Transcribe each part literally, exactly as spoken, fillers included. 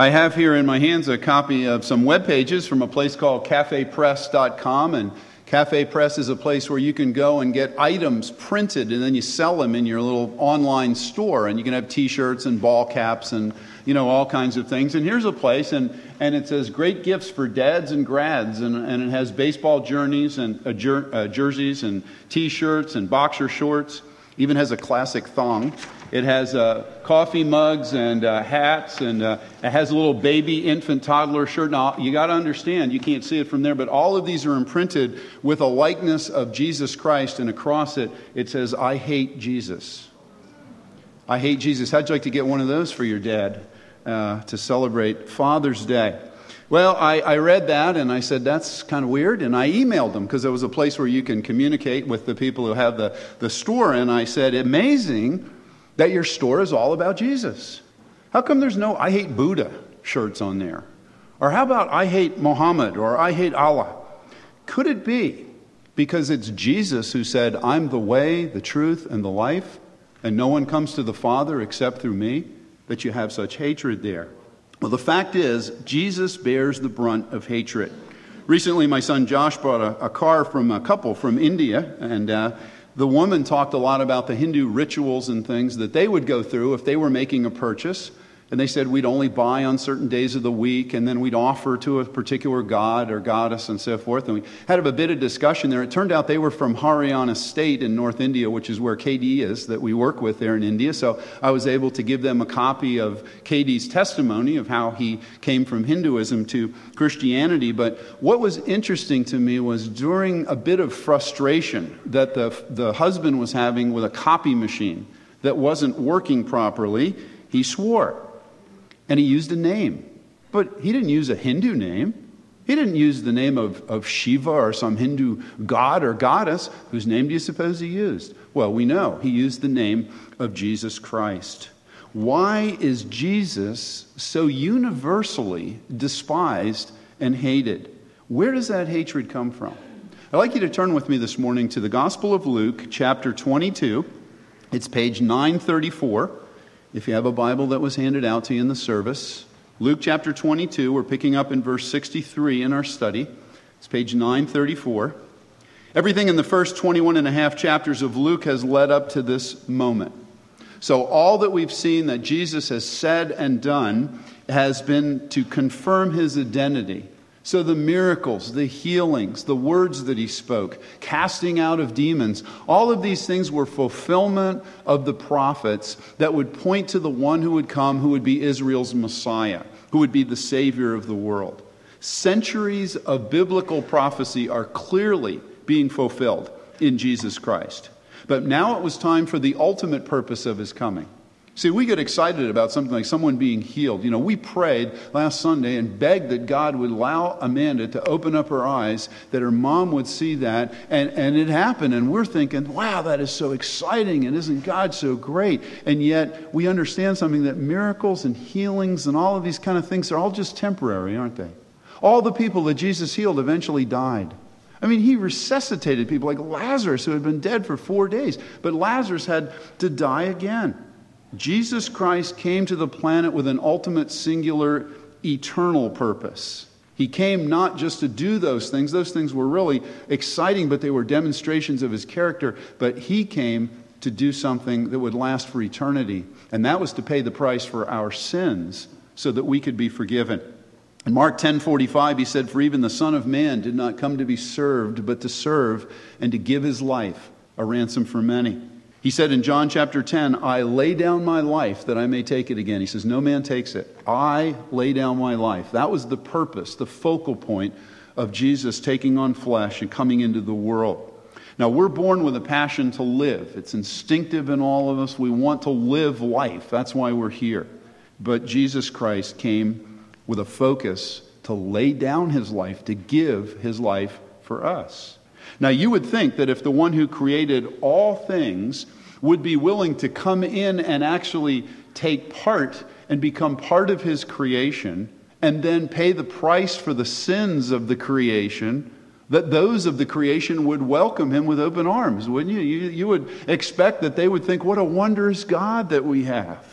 I have here in my hands a copy of some web pages from a place called cafe press dot com, and Cafe Press is a place where you can go and get items printed and then you sell them in your little online store, and you can have t-shirts and ball caps and, you know, all kinds of things. And here's a place, and, and it says great gifts for dads and grads, and, and it has baseball journeys and uh, jer- uh, jerseys and t-shirts and boxer shorts. Even has a classic thong. It has uh, coffee mugs and uh, hats, and uh, it has a little baby, infant, toddler shirt. Now, you got to understand, you can't see it from there, but all of these are imprinted with a likeness of Jesus Christ, and across it, it says, I hate Jesus. I hate Jesus. How'd you like to get one of those for your dad uh, to celebrate Father's Day? Well, I, I read that, and I said, that's kind of weird, and I emailed them, because there was a place where you can communicate with the people who have the, the store, and I said, amazing that your store is all about Jesus. How come there's no I hate Buddha shirts on there? Or how about I hate Muhammad, or I hate Allah? Could it be because it's Jesus who said, I'm the way, the truth, and the life, and no one comes to the Father except through me, that you have such hatred there? Well, the fact is, Jesus bears the brunt of hatred. Recently, my son Josh brought a, a car from a couple from India, and uh, the woman talked a lot about the Hindu rituals and things that they would go through if they were making a purchase. And they said we'd only buy on certain days of the week, and then we'd offer to a particular god or goddess and so forth. And we had a bit of discussion there. It turned out they were from Haryana State in North India, which is where K D is, that we work with there in India. So I was able to give them a copy of K D's testimony of how he came from Hinduism to Christianity. But what was interesting to me was during a bit of frustration that the, the husband was having with a copy machine that wasn't working properly, he swore. And he used a name. But he didn't use a Hindu name. He didn't use the name of, of Shiva or some Hindu god or goddess. Whose name do you suppose he used? Well, we know. He used the name of Jesus Christ. Why is Jesus so universally despised and hated? Where does that hatred come from? I'd like you to turn with me this morning to the Gospel of Luke, chapter twenty-two. It's page nine thirty-four. If you have a Bible that was handed out to you in the service. Luke chapter twenty-two, we're picking up in verse sixty-three in our study. It's page nine thirty-four. Everything in the first twenty-one and a half chapters of Luke has led up to this moment. So all that we've seen that Jesus has said and done has been to confirm his identity. So the miracles, the healings, the words that he spoke, casting out of demons, all of these things were fulfillment of the prophets that would point to the one who would come, who would be Israel's Messiah, who would be the Savior of the world. Centuries of biblical prophecy are clearly being fulfilled in Jesus Christ. But now it was time for the ultimate purpose of his coming. See, we get excited about something like someone being healed. You know, we prayed last Sunday and begged that God would allow Amanda to open up her eyes, that her mom would see that, and, and it happened. And we're thinking, wow, that is so exciting, and isn't God so great? And yet we understand something, that miracles and healings and all of these kind of things are all just temporary, aren't they? All the people that Jesus healed eventually died. I mean, he resuscitated people like Lazarus, who had been dead for four days, but Lazarus had to die again. Jesus Christ came to the planet with an ultimate, singular, eternal purpose. He came not just to do those things. Those things were really exciting, but they were demonstrations of his character. But he came to do something that would last for eternity. And that was to pay the price for our sins so that we could be forgiven. In Mark ten forty-five, he said, for even the Son of Man did not come to be served, but to serve and to give his life a ransom for many. He said in John chapter ten, I lay down my life that I may take it again. He says, no man takes it. I lay down my life. That was the purpose, the focal point of Jesus taking on flesh and coming into the world. Now, we're born with a passion to live. It's instinctive in all of us. We want to live life. That's why we're here. But Jesus Christ came with a focus to lay down his life, to give his life for us. Now, you would think that if the one who created all things would be willing to come in and actually take part and become part of his creation and then pay the price for the sins of the creation, that those of the creation would welcome him with open arms, wouldn't you? You, you would expect that they would think, what a wondrous God that we have.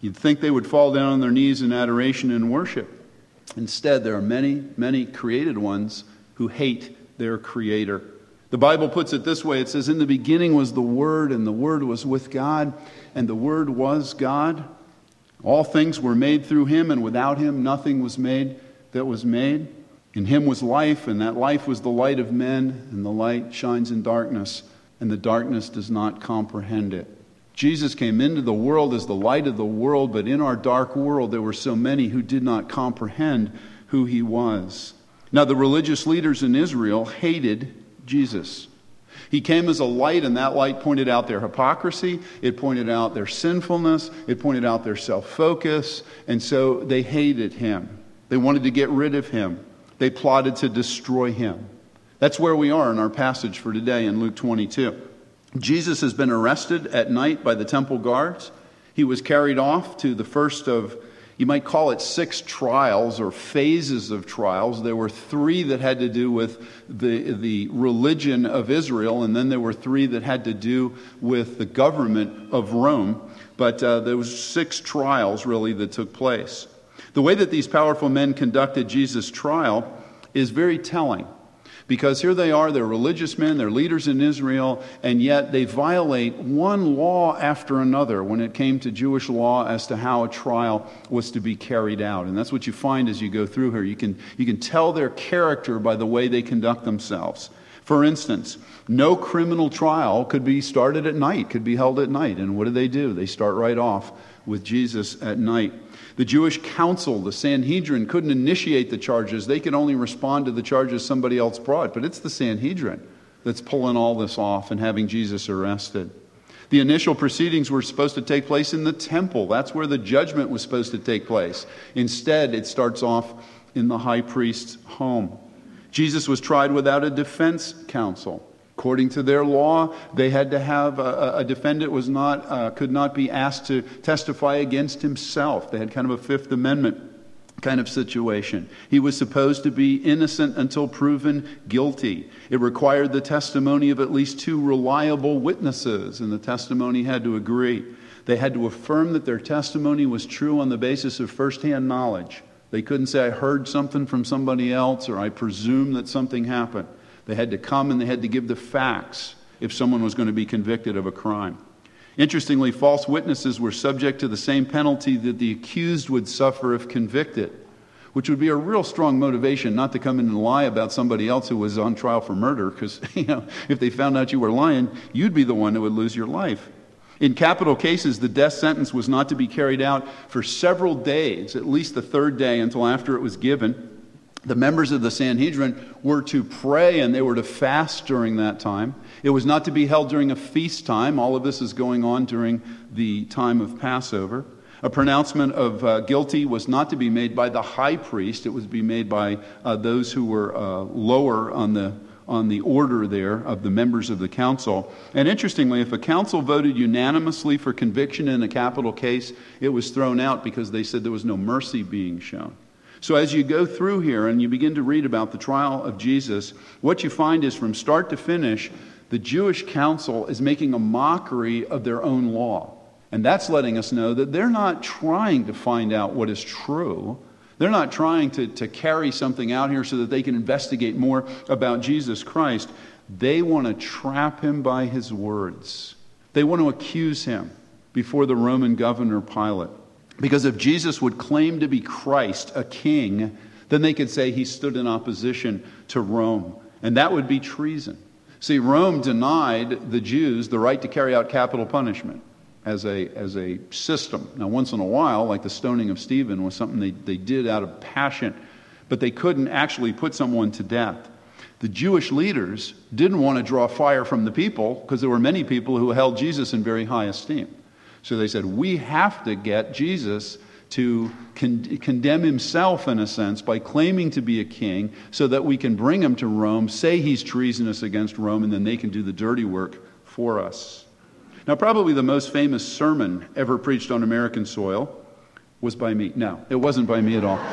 You'd think they would fall down on their knees in adoration and worship. Instead, there are many, many created ones who hate their Creator. The Bible puts it this way. It says, "In the beginning was the Word, and the Word was with God, and the Word was God. All things were made through Him, and without Him nothing was made that was made. In Him was life, and that life was the light of men, and the light shines in darkness, and the darkness does not comprehend it." Jesus came into the world as the light of the world, but in our dark world there were so many who did not comprehend who He was. Now, the religious leaders in Israel hated Jesus. He came as a light, and that light pointed out their hypocrisy, it pointed out their sinfulness, it pointed out their self-focus, and so they hated Him. They wanted to get rid of Him. They plotted to destroy Him. That's where we are in our passage for today in Luke twenty-two. Jesus has been arrested at night by the temple guards. He was carried off to the first of, you might call it six trials or phases of trials. There were three that had to do with the, the religion of Israel, and then there were three that had to do with the government of Rome. But uh, there was six trials, really, that took place. The way that these powerful men conducted Jesus' trial is very telling. Because here they are, they're religious men, they're leaders in Israel, and yet they violate one law after another when it came to Jewish law as to how a trial was to be carried out. And that's what you find as you go through here. You can, you can tell their character by the way they conduct themselves. For instance, no criminal trial could be started at night, could be held at night. And what do they do? They start right off with Jesus at night. The Jewish council, the Sanhedrin, couldn't initiate the charges. They could only respond to the charges somebody else brought. But it's the Sanhedrin that's pulling all this off and having Jesus arrested. The initial proceedings were supposed to take place in the temple. That's where the judgment was supposed to take place. Instead, it starts off in the high priest's home. Jesus was tried without a defense counsel. According to their law, they had to have a, a defendant was not uh, could not be asked to testify against himself. They had kind of a Fifth Amendment kind of situation. He was supposed to be innocent until proven guilty. It required the testimony of at least two reliable witnesses, and the testimony had to agree. They had to affirm that their testimony was true on the basis of firsthand knowledge. They couldn't say, "I heard something from somebody else," or "I presume that something happened." They had to come and they had to give the facts if someone was going to be convicted of a crime. Interestingly, false witnesses were subject to the same penalty that the accused would suffer if convicted, which would be a real strong motivation not to come in and lie about somebody else who was on trial for murder, because you know, if they found out you were lying, you'd be the one who would lose your life. In capital cases, the death sentence was not to be carried out for several days, at least the third day until after it was given. The members of the Sanhedrin were to pray and they were to fast during that time. It was not to be held during a feast time. All of this is going on during the time of Passover. A pronouncement of uh, guilty was not to be made by the high priest. It was to be made by uh, those who were uh, lower on the on the order there of the members of the council. And interestingly, if a council voted unanimously for conviction in a capital case, it was thrown out because they said there was no mercy being shown. So as you go through here and you begin to read about the trial of Jesus, what you find is from start to finish, the Jewish council is making a mockery of their own law. And that's letting us know that they're not trying to find out what is true. They're not trying to, to carry something out here so that they can investigate more about Jesus Christ. They want to trap him by his words. They want to accuse him before the Roman governor Pilate. Because if Jesus would claim to be Christ, a king, then they could say he stood in opposition to Rome. And that would be treason. See, Rome denied the Jews the right to carry out capital punishment as a, as a system. Now, once in a while, like the stoning of Stephen was something they, they did out of passion, but they couldn't actually put someone to death. The Jewish leaders didn't want to draw fire from the people because there were many people who held Jesus in very high esteem. So they said, we have to get Jesus to con- condemn himself, in a sense, by claiming to be a king so that we can bring him to Rome, say he's treasonous against Rome, and then they can do the dirty work for us. Now, probably the most famous sermon ever preached on American soil was by me. No, it wasn't by me at all.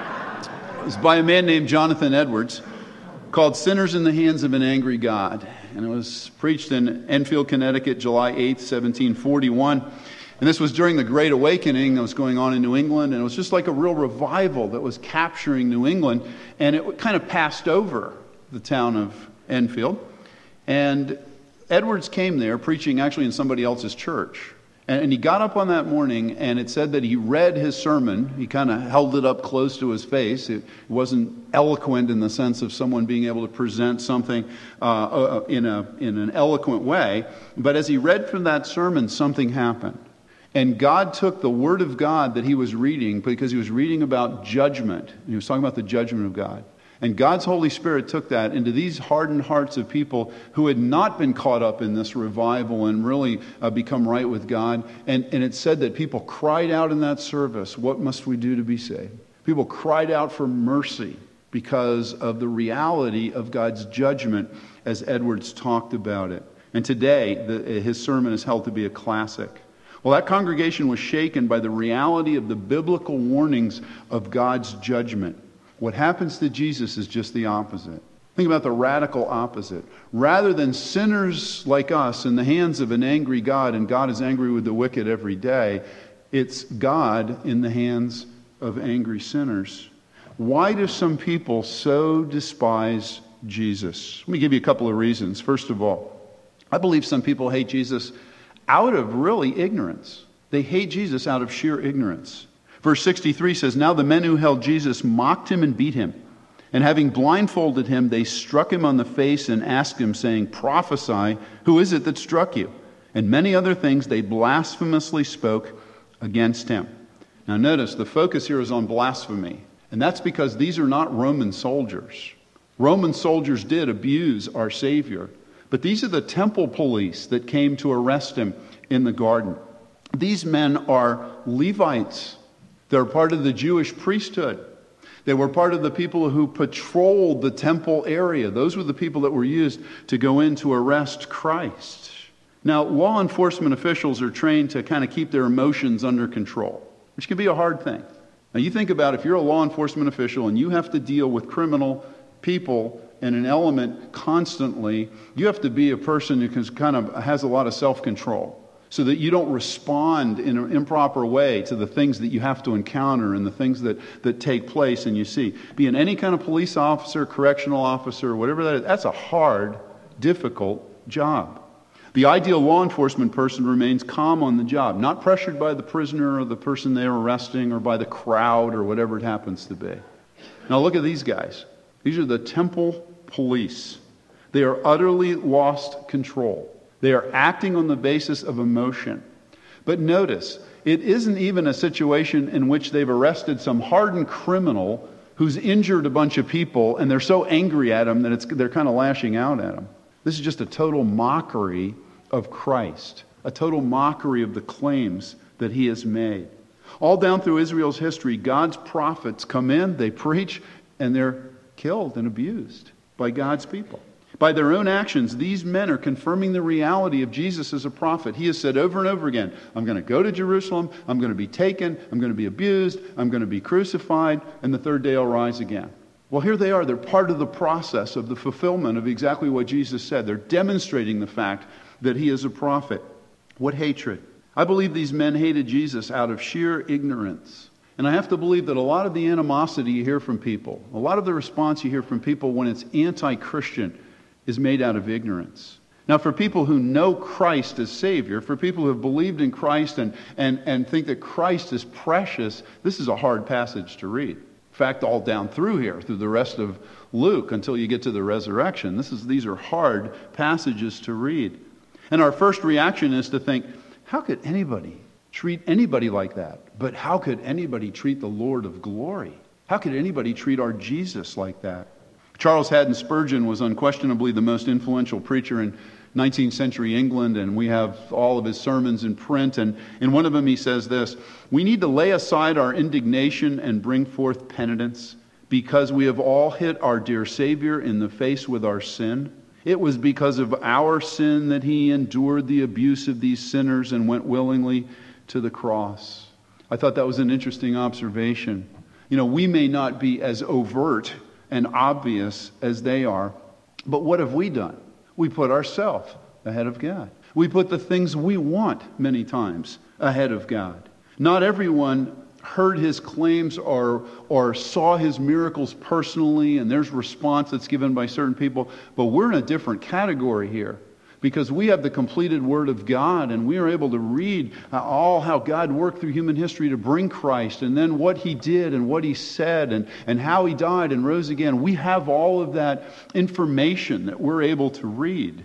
It was by a man named Jonathan Edwards, called Sinners in the Hands of an Angry God. And it was preached in Enfield, Connecticut, July eighth, seventeen forty-one. And this was during the Great Awakening that was going on in New England, and it was just like a real revival that was capturing New England, and it kind of passed over the town of Enfield. And Edwards came there preaching actually in somebody else's church. And he got up on that morning, and it said that he read his sermon. He kind of held it up close to his face. It wasn't eloquent in the sense of someone being able to present something uh, in a in an eloquent way. But as he read from that sermon, something happened. And God took the Word of God that he was reading, because he was reading about judgment. And he was talking about the judgment of God. And God's Holy Spirit took that into these hardened hearts of people who had not been caught up in this revival and really uh, become right with God. And, and it said that people cried out in that service, "What must we do to be saved?" People cried out for mercy because of the reality of God's judgment as Edwards talked about it. And today, the, his sermon is held to be a classic. Well, that congregation was shaken by the reality of the biblical warnings of God's judgment. What happens to Jesus is just the opposite. Think about the radical opposite. Rather than sinners like us in the hands of an angry God, and God is angry with the wicked every day, it's God in the hands of angry sinners. Why do some people so despise Jesus? Let me give you a couple of reasons. First of all, I believe some people hate Jesus out of really ignorance. They hate Jesus out of sheer ignorance. Verse sixty-three says, "Now the men who held Jesus mocked him and beat him. And having blindfolded him, they struck him on the face and asked him, saying, 'Prophesy, who is it that struck you?' And many other things they blasphemously spoke against him." Now notice, the focus here is on blasphemy. And that's because these are not Roman soldiers. Roman soldiers did abuse our Savior. But these are the temple police that came to arrest him in the garden. These men are Levites. They're part of the Jewish priesthood. They were part of the people who patrolled the temple area. Those were the people that were used to go in to arrest Christ. Now, law enforcement officials are trained to kind of keep their emotions under control, which can be a hard thing. Now, you think about if you're a law enforcement official and you have to deal with criminal people and an element constantly, you have to be a person who can, kind of has a lot of self-control, so that you don't respond in an improper way to the things that you have to encounter and the things that, that take place and you see. Being any kind of police officer, correctional officer, whatever that is, that's a hard, difficult job. The ideal law enforcement person remains calm on the job, not pressured by the prisoner or the person they're arresting or by the crowd or whatever it happens to be. Now look at these guys. These are the temple police. They are utterly lost control. They are acting on the basis of emotion. But notice, it isn't even a situation in which they've arrested some hardened criminal who's injured a bunch of people and they're so angry at him that it's, they're kind of lashing out at him. This is just a total mockery of Christ, a total mockery of the claims that he has made. All down through Israel's history, God's prophets come in, they preach, and they're killed and abused by God's people. By their own actions, these men are confirming the reality of Jesus as a prophet. He has said over and over again, "I'm going to go to Jerusalem, I'm going to be taken, I'm going to be abused, I'm going to be crucified, and the third day I'll rise again." Well, here they are. They're part of the process of the fulfillment of exactly what Jesus said. They're demonstrating the fact that he is a prophet. What hatred! I believe these men hated Jesus out of sheer ignorance. And I have to believe that a lot of the animosity you hear from people, a lot of the response you hear from people when it's anti-Christian, is made out of ignorance. Now, for people who know Christ as Savior, for people who have believed in Christ and, and, and think that Christ is precious, this is a hard passage to read. In fact, all down through here, through the rest of Luke, until you get to the resurrection, this is these are hard passages to read. And our first reaction is to think, how could anybody treat anybody like that? But how could anybody treat the Lord of glory? How could anybody treat our Jesus like that? Charles Haddon Spurgeon was unquestionably the most influential preacher in nineteenth century England, and we have all of his sermons in print. And in one of them he says this: "We need to lay aside our indignation and bring forth penitence, because we have all hit our dear Savior in the face with our sin. It was because of our sin that he endured the abuse of these sinners and went willingly to the cross." I thought that was an interesting observation. You know, we may not be as overt and obvious as they are, but what have we done? We put ourselves ahead of God. We put the things we want many times ahead of God. Not everyone heard his claims or, or saw his miracles personally, and there's response that's given by certain people. But we're in a different category here because we have the completed Word of God, and we are able to read all how God worked through human history to bring Christ, and then what He did and what He said and, and how He died and rose again. We have all of that information that we're able to read.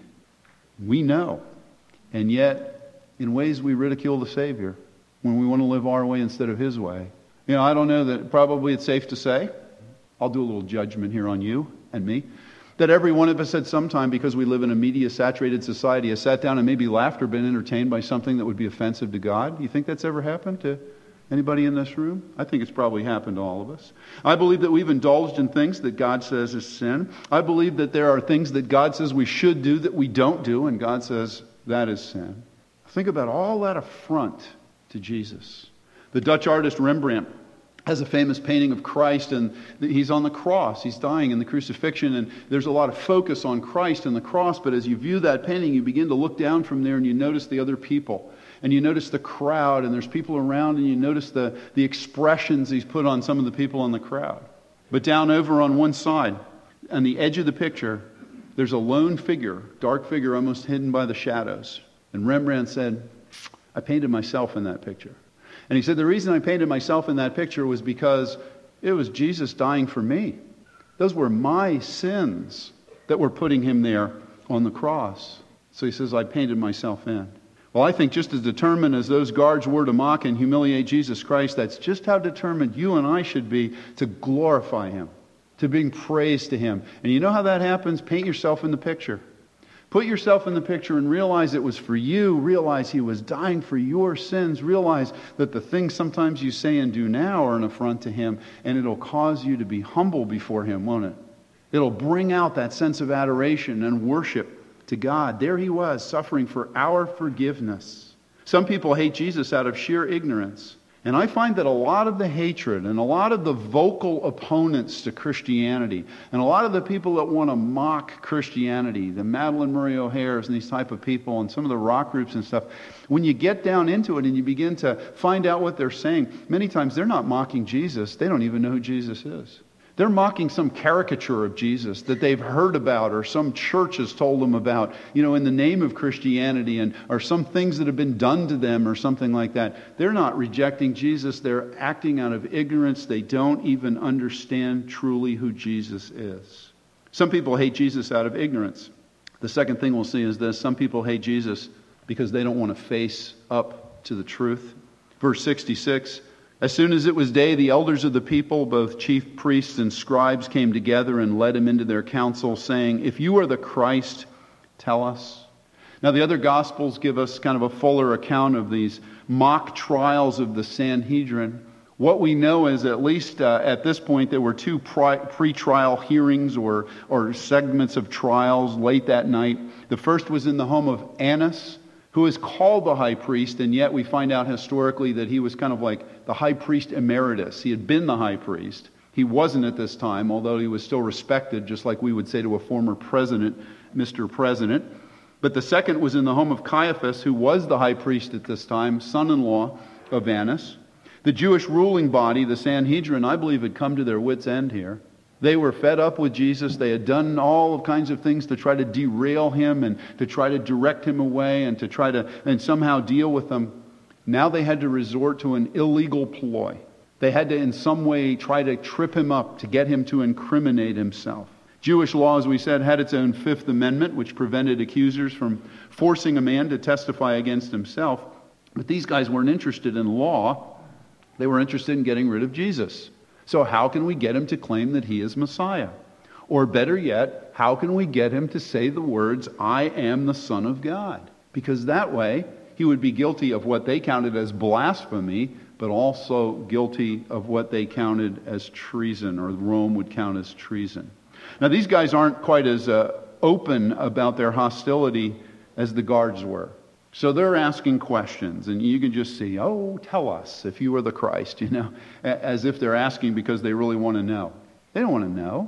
We know. And yet, in ways we ridicule the Savior when we want to live our way instead of His way. You know, I don't know that probably it's safe to say, I'll do a little judgment here on you and me, that every one of us at some time, because we live in a media-saturated society, has sat down and maybe laughed or been entertained by something that would be offensive to God. You think that's ever happened to anybody in this room? I think it's probably happened to all of us. I believe that we've indulged in things that God says is sin. I believe that there are things that God says we should do that we don't do, and God says that is sin. Think about all that affront to Jesus. The Dutch artist Rembrandt has a famous painting of Christ, and he's on the cross. He's dying in the crucifixion, and there's a lot of focus on Christ and the cross, but as you view that painting, you begin to look down from there and you notice the other people. And you notice the crowd, and there's people around, and you notice the, the expressions he's put on some of the people in the crowd. But down over on one side, on the edge of the picture, there's a lone figure, dark figure almost hidden by the shadows. And Rembrandt said, I painted myself in that picture. And he said, the reason I painted myself in that picture was because it was Jesus dying for me. Those were my sins that were putting him there on the cross. So he says, I painted myself in. Well, I think just as determined as those guards were to mock and humiliate Jesus Christ, that's just how determined you and I should be to glorify Him, to bring praise to Him. And you know how that happens? Paint yourself in the picture. Put yourself in the picture and realize it was for you. Realize He was dying for your sins. Realize that the things sometimes you say and do now are an affront to Him, and it'll cause you to be humble before Him, won't it? It'll bring out that sense of adoration and worship to God. There He was, suffering for our forgiveness. Some people hate Jesus out of sheer ignorance. And I find that a lot of the hatred and a lot of the vocal opponents to Christianity and a lot of the people that want to mock Christianity, the Madeline Murray O'Hares and these type of people and some of the rock groups and stuff, when you get down into it and you begin to find out what they're saying, many times they're not mocking Jesus. They don't even know who Jesus is. They're mocking some caricature of Jesus that they've heard about or some church has told them about, you know, in the name of Christianity, and or some things that have been done to them or something like that. They're not rejecting Jesus. They're acting out of ignorance. They don't even understand truly who Jesus is. Some people hate Jesus out of ignorance. The second thing we'll see is this. Some people hate Jesus because they don't want to face up to the truth. Verse sixty-six, as soon as it was day, the elders of the people, both chief priests and scribes, came together and led him into their council, saying, if you are the Christ, tell us. Now the other Gospels give us kind of a fuller account of these mock trials of the Sanhedrin. What we know is, at least uh, at this point, there were two pri- pre-trial hearings or, or segments of trials late that night. The first was in the home of Annas, who is called the high priest, and yet we find out historically that he was kind of like the high priest emeritus. He had been the high priest. He wasn't at this time, although he was still respected, just like we would say to a former president, Mister President. But the second was in the home of Caiaphas, who was the high priest at this time, son-in-law of Annas. The Jewish ruling body, the Sanhedrin, I believe, had come to their wits' end here. They were fed up with Jesus. They had done all kinds of things to try to derail him and to try to direct him away and to try to and somehow deal with him. Now they had to resort to an illegal ploy. They had to in some way try to trip him up to get him to incriminate himself. Jewish law, as we said, had its own Fifth Amendment, which prevented accusers from forcing a man to testify against himself. But these guys weren't interested in law. They were interested in getting rid of Jesus. So how can we get him to claim that he is Messiah? Or better yet, how can we get him to say the words, I am the Son of God? Because that way, he would be guilty of what they counted as blasphemy, but also guilty of what they counted as treason, or Rome would count as treason. Now, these guys aren't quite as uh, open about their hostility as the guards were. So they're asking questions, and you can just see, oh, tell us if you are the Christ, you know, as if they're asking because they really want to know. They don't want to know.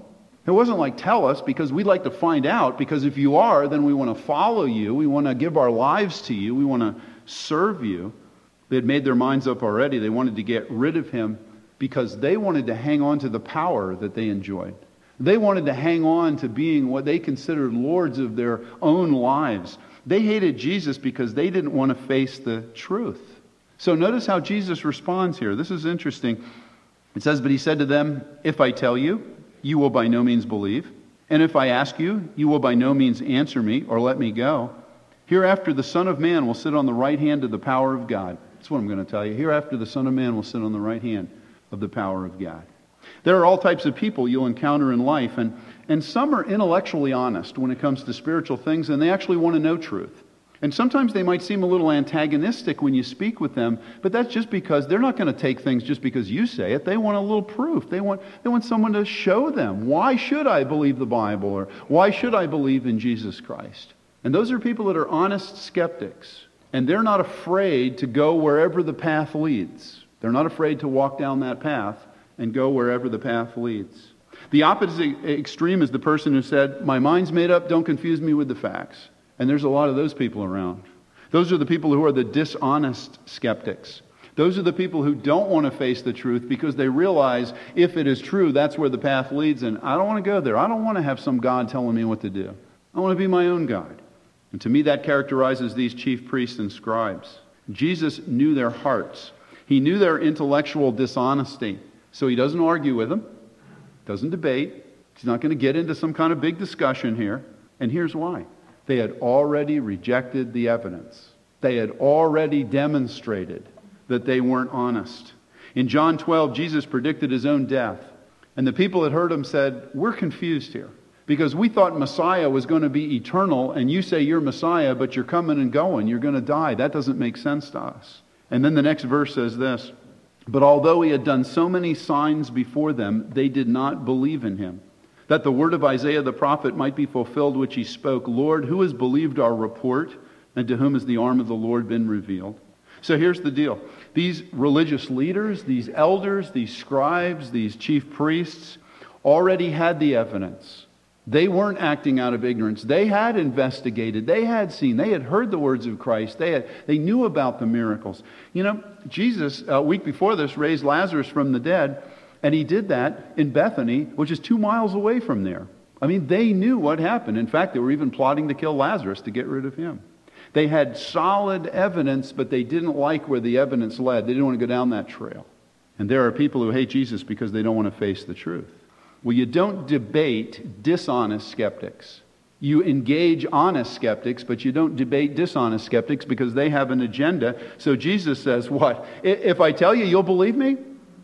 It wasn't like, tell us, because we'd like to find out, because if you are, then we want to follow you. We want to give our lives to you. We want to serve you. They had made their minds up already. They wanted to get rid of him because they wanted to hang on to the power that they enjoyed. They wanted to hang on to being what they considered lords of their own lives. They hated Jesus because they didn't want to face the truth. So notice how Jesus responds here. This is interesting. It says, but he said to them, if I tell you, you will by no means believe. And if I ask you, you will by no means answer me or let me go. Hereafter the Son of Man will sit on the right hand of the power of God. That's what I'm going to tell you. Hereafter the Son of Man will sit on the right hand of the power of God. There are all types of people you'll encounter in life, and, and some are intellectually honest when it comes to spiritual things, and they actually want to know truth. And sometimes they might seem a little antagonistic when you speak with them, but that's just because they're not going to take things just because you say it. They want a little proof. They want, they want someone to show them, why should I believe the Bible, or why should I believe in Jesus Christ? And those are people that are honest skeptics, and they're not afraid to go wherever the path leads. They're not afraid to walk down that path and go wherever the path leads. The opposite extreme is the person who said, my mind's made up, don't confuse me with the facts. And there's a lot of those people around. Those are the people who are the dishonest skeptics. Those are the people who don't want to face the truth because they realize if it is true, that's where the path leads, and I don't want to go there. I don't want to have some God telling me what to do. I want to be my own God. And to me, that characterizes these chief priests and scribes. Jesus knew their hearts. He knew their intellectual dishonesty. So he doesn't argue with them, doesn't debate. He's not going to get into some kind of big discussion here. And here's why. They had already rejected the evidence. They had already demonstrated that they weren't honest. In John twelve, Jesus predicted his own death. And the people that heard him said, we're confused here. Because we thought Messiah was going to be eternal, and you say you're Messiah, but you're coming and going. You're going to die. That doesn't make sense to us. And then the next verse says this, but although he had done so many signs before them, they did not believe in him. That the word of Isaiah the prophet might be fulfilled, which he spoke, Lord, who has believed our report, and to whom has the arm of the Lord been revealed? So here's the deal. These religious leaders, these elders, these scribes, these chief priests, already had the evidence. They weren't acting out of ignorance. They had investigated. They had seen. They had heard the words of Christ. They had, they knew about the miracles. You know, Jesus, a week before this, raised Lazarus from the dead. And he did that in Bethany, which is two miles away from there. I mean, they knew what happened. In fact, they were even plotting to kill Lazarus to get rid of him. They had solid evidence, but they didn't like where the evidence led. They didn't want to go down that trail. And there are people who hate Jesus because they don't want to face the truth. Well, you don't debate dishonest skeptics. You engage honest skeptics, but you don't debate dishonest skeptics because they have an agenda. So Jesus says, what? If I tell you, you'll believe me?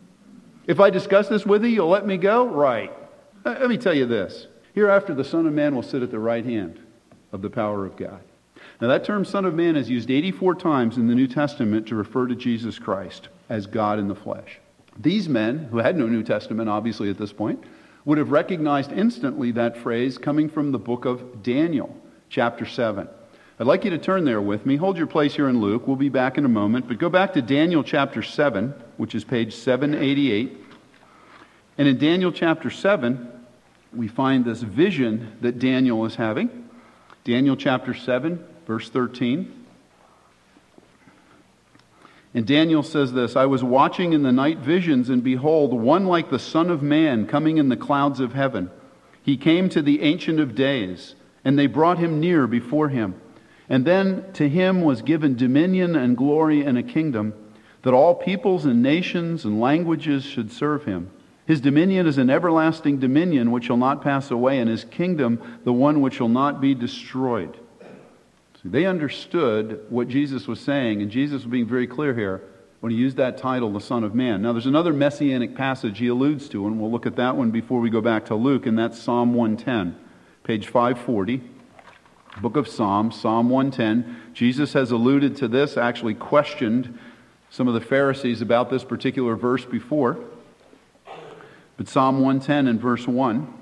If I discuss this with you, you'll let me go? Right. Let me tell you this. Hereafter the Son of Man will sit at the right hand of the power of God. Now that term Son of Man is used eighty-four times in the New Testament to refer to Jesus Christ as God in the flesh. These men, who had no New Testament obviously at this point, would have recognized instantly that phrase coming from the book of Daniel, chapter seven. I'd like you to turn there with me. Hold your place here in Luke. We'll be back in a moment. But go back to Daniel chapter seven, which is page seven eighty-eight. And in Daniel chapter seven, we find this vision that Daniel is having. Daniel chapter seven, verse thirteen. And Daniel says this, I was watching in the night visions, and behold, one like the Son of Man coming in the clouds of heaven. He came to the Ancient of Days, and they brought him near before him. And then to him was given dominion and glory and a kingdom, that all peoples and nations and languages should serve him. His dominion is an everlasting dominion which shall not pass away, and his kingdom the one which shall not be destroyed. See, they understood what Jesus was saying, and Jesus was being very clear here when he used that title, the Son of Man. Now there's another messianic passage he alludes to, and we'll look at that one before we go back to Luke, and that's Psalm one ten, page five forty. Book of Psalms, Psalm one ten. Jesus has alluded to this, actually questioned some of the Pharisees about this particular verse before. But Psalm one ten and verse one,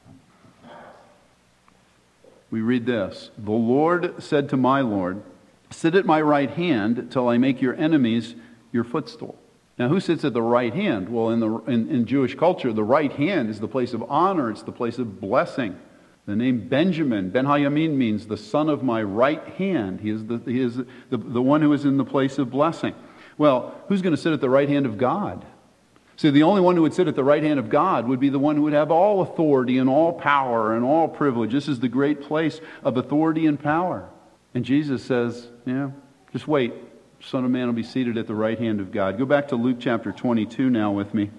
we read this. The Lord said to my Lord, sit at my right hand till I make your enemies your footstool. Now, who sits at the right hand? Well, in, the, in, in Jewish culture, the right hand is the place of honor. It's the place of blessing. The name Benjamin, Ben-Hayamin, means the son of my right hand. He is, the, he is the, the one who is in the place of blessing. Well, who's going to sit at the right hand of God? See, the only one who would sit at the right hand of God would be the one who would have all authority and all power and all privilege. This is the great place of authority and power. And Jesus says, yeah, just wait. Son of Man will be seated at the right hand of God. Go back to Luke chapter twenty-two now with me.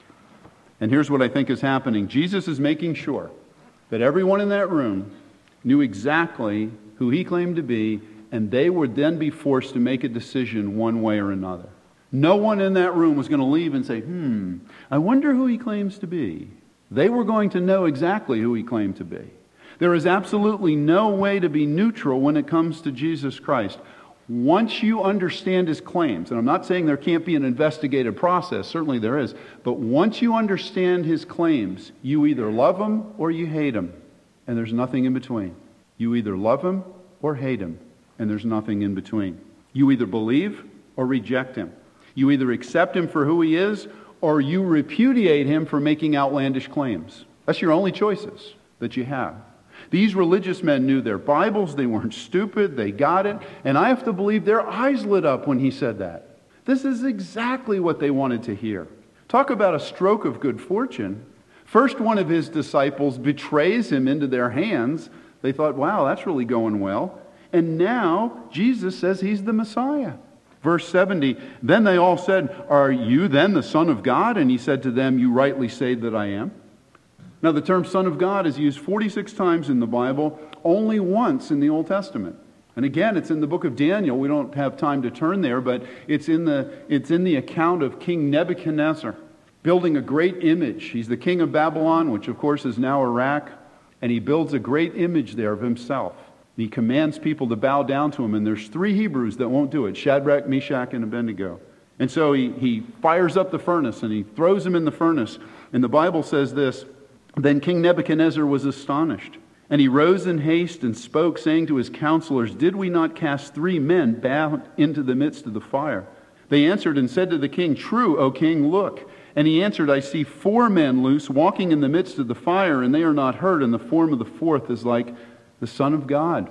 And here's what I think is happening. Jesus is making sure that everyone in that room knew exactly who he claimed to be, and they would then be forced to make a decision one way or another. No one in that room was going to leave and say, hmm, I wonder who he claims to be. They were going to know exactly who he claimed to be. There is absolutely no way to be neutral when it comes to Jesus Christ. Once you understand his claims, and I'm not saying there can't be an investigative process, certainly there is, but once you understand his claims, you either love him or you hate him, and there's nothing in between. You either love him or hate him, and there's nothing in between. You either believe or reject him. You either accept him for who he is, or you repudiate him for making outlandish claims. That's your only choices that you have. These religious men knew their Bibles. They weren't stupid. They got it. And I have to believe their eyes lit up when he said that. This is exactly what they wanted to hear. Talk about a stroke of good fortune. First, one of his disciples betrays him into their hands. They thought, wow, that's really going well. And now Jesus says he's the Messiah. Verse seventy, then they all said, are you then the Son of God? And he said to them, you rightly say that I am. Now, the term Son of God is used forty-six times in the Bible, only once in the Old Testament. And again, it's in the book of Daniel. We don't have time to turn there, but it's in the, it's in the account of King Nebuchadnezzar building a great image. He's the king of Babylon, which of course is now Iraq, and he builds a great image there of himself. He commands people to bow down to him, and there's three Hebrews that won't do it, Shadrach, Meshach, and Abednego. And so he, he fires up the furnace, and he throws them in the furnace. And the Bible says this, then King Nebuchadnezzar was astonished, and he rose in haste and spoke, saying to his counselors, did we not cast three men bound into the midst of the fire? They answered and said to the king, true, O king, look. And he answered, I see four men loose, walking in the midst of the fire, and they are not hurt, and the form of the fourth is like the Son of God.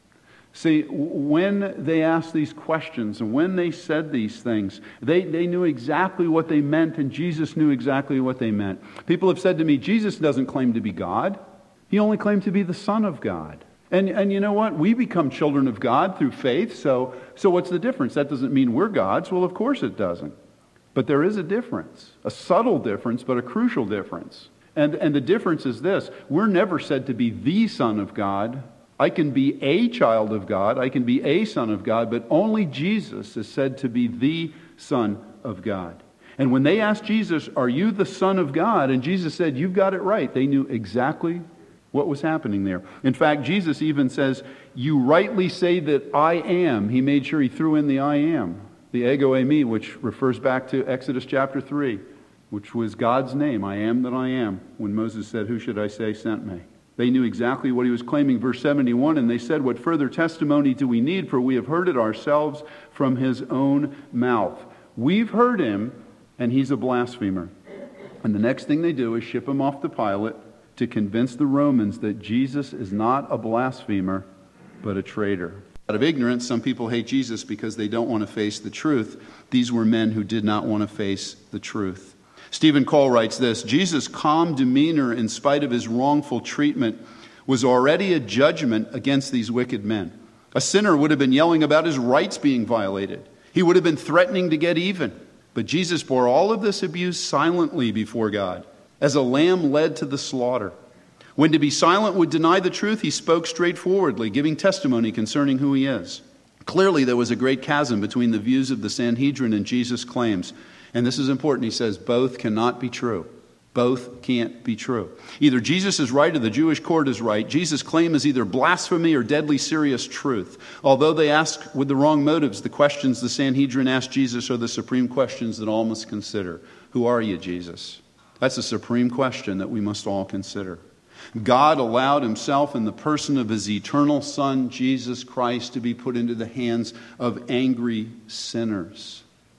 See, when they asked these questions and when they said these things, they, they knew exactly what they meant, and Jesus knew exactly what they meant. People have said to me, Jesus doesn't claim to be God. He only claimed to be the Son of God. And, and you know what? We become children of God through faith, so, so what's the difference? That doesn't mean we're God's. Well, of course it doesn't. But there is a difference, a subtle difference, but a crucial difference. And, and the difference is this. We're never said to be the Son of God. I can be a child of God. I can be a son of God, but only Jesus is said to be the Son of God. And when they asked Jesus, are you the Son of God? And Jesus said, you've got it right. They knew exactly what was happening there. In fact, Jesus even says, you rightly say that I am. He made sure he threw in the I am, the ego eimi, which refers back to Exodus chapter three, which was God's name, I am that I am, when Moses said, who should I say sent me? They knew exactly what he was claiming. Verse seventy-one, and they said, what further testimony do we need? For we have heard it ourselves from his own mouth. We've heard him, and he's a blasphemer. And the next thing they do is ship him off to Pilate to convince the Romans that Jesus is not a blasphemer, but a traitor. Out of ignorance, some people hate Jesus because they don't want to face the truth. These were men who did not want to face the truth. Stephen Cole writes this, Jesus' calm demeanor in spite of his wrongful treatment was already a judgment against these wicked men. A sinner would have been yelling about his rights being violated. He would have been threatening to get even. But Jesus bore all of this abuse silently before God, as a lamb led to the slaughter. When to be silent would deny the truth, he spoke straightforwardly, giving testimony concerning who he is. Clearly, there was a great chasm between the views of the Sanhedrin and Jesus' claims. And this is important. He says, both cannot be true. Both can't be true. Either Jesus is right or the Jewish court is right. Jesus' claim is either blasphemy or deadly serious truth. Although they ask with the wrong motives, the questions the Sanhedrin asked Jesus are the supreme questions that all must consider. Who are you, Jesus? That's a supreme question that we must all consider. God allowed himself in the person of his eternal Son, Jesus Christ, to be put into the hands of angry sinners.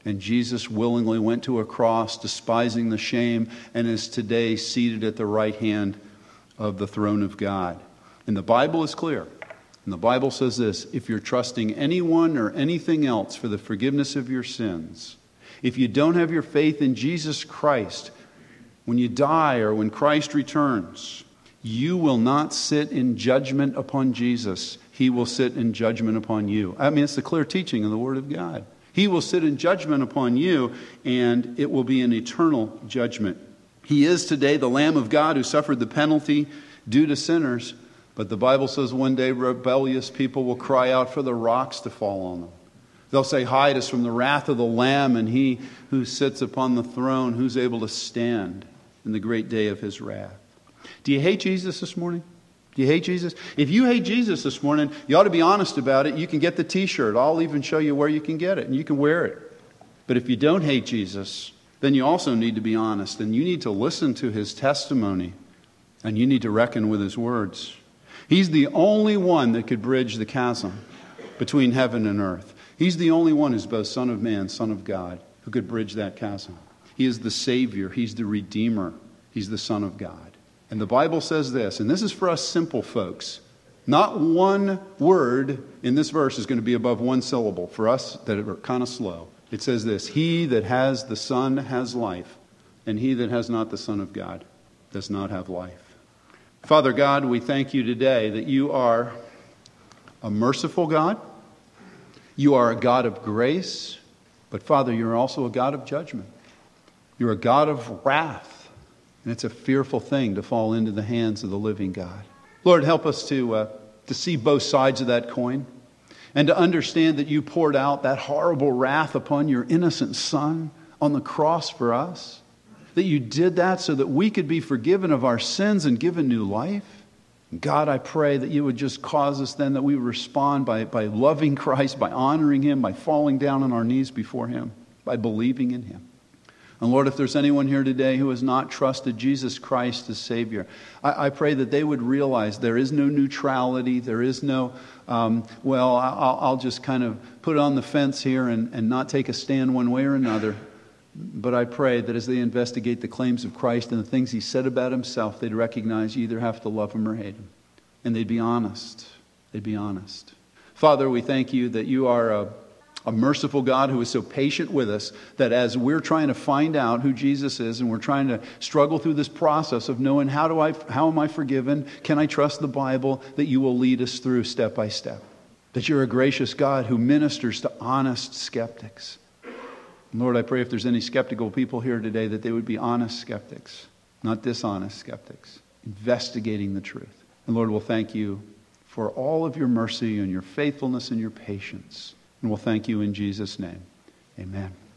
And Jesus willingly went to a cross, despising the shame, and is today seated at the right hand of the throne of God. And the Bible is clear. And the Bible says this: if you're trusting anyone or anything else for the forgiveness of your sins, if you don't have your faith in Jesus Christ, when you die or when Christ returns, you will not sit in judgment upon Jesus. He will sit in judgment upon you. I mean, it's the clear teaching of the Word of God. He will sit in judgment upon you, and it will be an eternal judgment. He is today the Lamb of God who suffered the penalty due to sinners. But the Bible says one day rebellious people will cry out for the rocks to fall on them. They'll say, hide us from the wrath of the Lamb and He who sits upon the throne, who's able to stand in the great day of His wrath. Do you hate Jesus this morning? Do you hate Jesus? If you hate Jesus this morning, you ought to be honest about it. You can get the t-shirt. I'll even show you where you can get it, and you can wear it. But if you don't hate Jesus, then you also need to be honest, and you need to listen to His testimony, and you need to reckon with His words. He's the only one that could bridge the chasm between heaven and earth. He's the only one who's both Son of Man, Son of God, who could bridge that chasm. He is the Savior. He's the Redeemer. He's the Son of God. And the Bible says this, and this is for us simple folks. Not one word in this verse is going to be above one syllable for us that are kind of slow. It says this: he that has the Son has life, and he that has not the Son of God does not have life. Father God, we thank you today that you are a merciful God. You are a God of grace. But Father, you're also a God of judgment. You're a God of wrath. And it's a fearful thing to fall into the hands of the living God. Lord, help us to, uh, to see both sides of that coin and to understand that you poured out that horrible wrath upon your innocent Son on the cross for us. That you did that so that we could be forgiven of our sins and given new life. God, I pray that you would just cause us then that we would respond by, by loving Christ, by honoring Him, by falling down on our knees before Him, by believing in Him. And Lord, if there's anyone here today who has not trusted Jesus Christ as Savior, I, I pray that they would realize there is no neutrality. There is no, um, well, I'll, I'll just kind of put it on the fence here and, and not take a stand one way or another. But I pray that as they investigate the claims of Christ and the things He said about Himself, they'd recognize you either have to love Him or hate Him. And they'd be honest. They'd be honest. Father, we thank you that you are a A merciful God who is so patient with us that as we're trying to find out who Jesus is and we're trying to struggle through this process of knowing how do I, how am I forgiven, can I trust the Bible, that you will lead us through step by step. That you're a gracious God who ministers to honest skeptics. And Lord, I pray if there's any skeptical people here today that they would be honest skeptics, not dishonest skeptics, investigating the truth. And Lord, we'll thank you for all of your mercy and your faithfulness and your patience. And we'll thank you in Jesus' name. Amen.